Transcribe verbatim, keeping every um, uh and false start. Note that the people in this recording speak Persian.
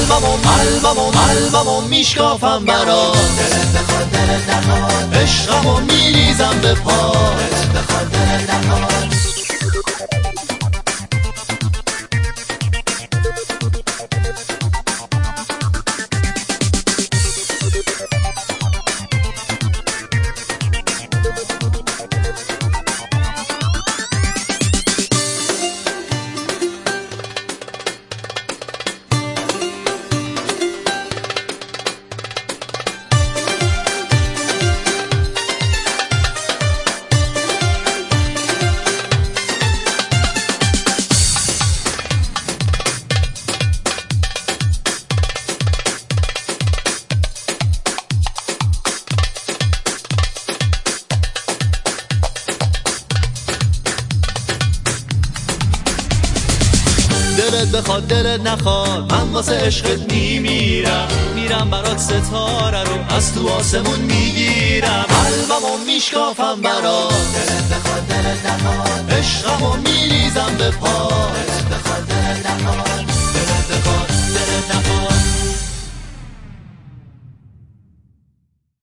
قلبمو قلبمو قلبمو میشکافم برات، دلت بخواد دلت نخواد، عشقمو میریزم به پا، دلت بخواد دلت نخواد. دلت بخواد دلت نخواد، من واسه عشقت میمیرم، میرم برات ستاره رو از تو آسمون میگیرم، قلبمو میشکافم برات، دلت بخواد دلت نخواد، عشقمو میریزم به پا.